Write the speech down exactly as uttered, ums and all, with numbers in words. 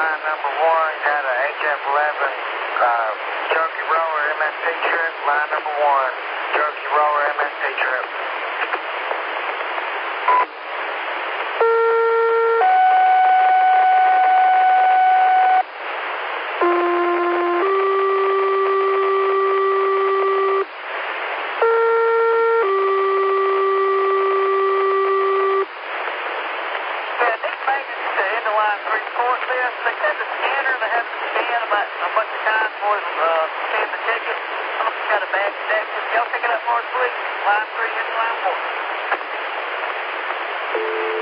line number one, got a H F eleven uh, Turkey Roller M S T trip, line number one, Turkey Roller M S T trip. They said the scanner, they have to scan about a bunch of times for us, uh, scan the ticket. Some of them got a bad connection. Y'all pick it up for us, please. Line three, hit line four.